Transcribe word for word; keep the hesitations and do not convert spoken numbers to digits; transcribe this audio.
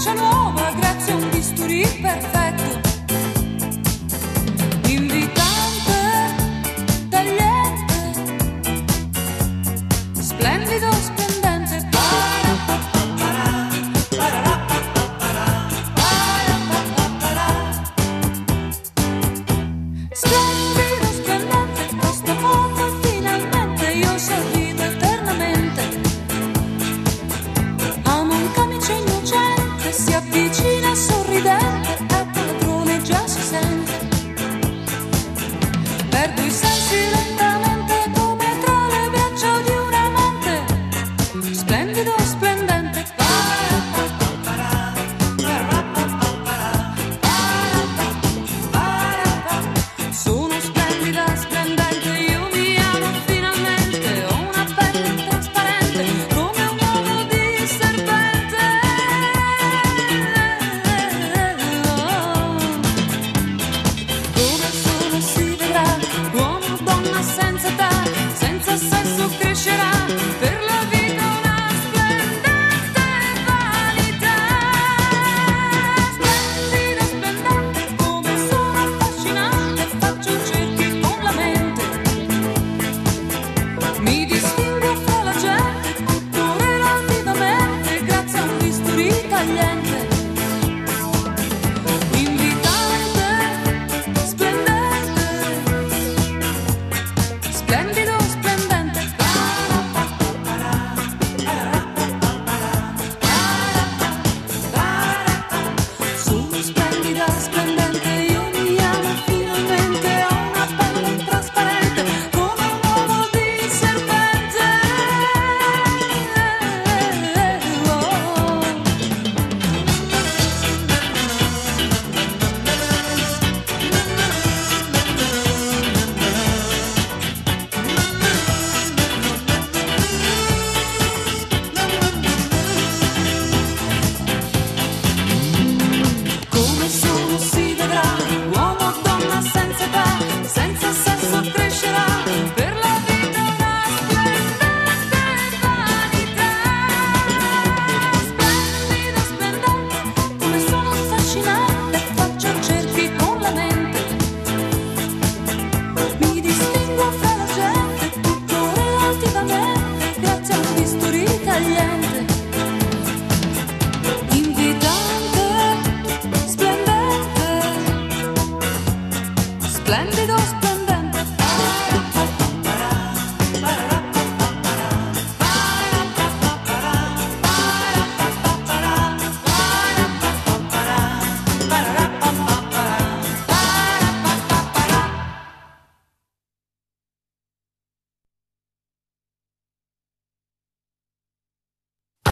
faccia nuova grazie a un bisturi perfetto. Invitante, tagliente, splendido, splendente. Splendido, splendente, questa volta finalmente io sorrido eternamente. Amo un camice innocente, si avvicina sorridente, è padrone, già si sente. Perdo i sensi lentamente come tra le braccia di un amante. Splendido, splendente. Sono splendida, splendente, io mi amo finalmente. Ho una pelle trasparente come un uovo di serpente. Come sono si vedrà, uomo o donna senza età, senza sesso crescerà, per la vita una splendente vanità. Splendido, splendente, come sono affascinante, faccio cerchi con la mente. Mi distingo fra la gente, tutto relativamente, grazie a un bisturi tagliente. Invitante, splendente, splendido, splendente. Sono splendida, splendente, io mi amo finalmente. Ho una pelle trasparente come un uovo di serpente. Come sono si vedrà, uomo o donna senza età, senza sesso crescerà, per la vita una splendente vanità. Splendido, splendente, come sono affascinante, faccio cerchi con la mente. Mi distingo fra la gente, tutto relativamente, grazie a un bisturi tagliente. Invitante, splendente, splendido.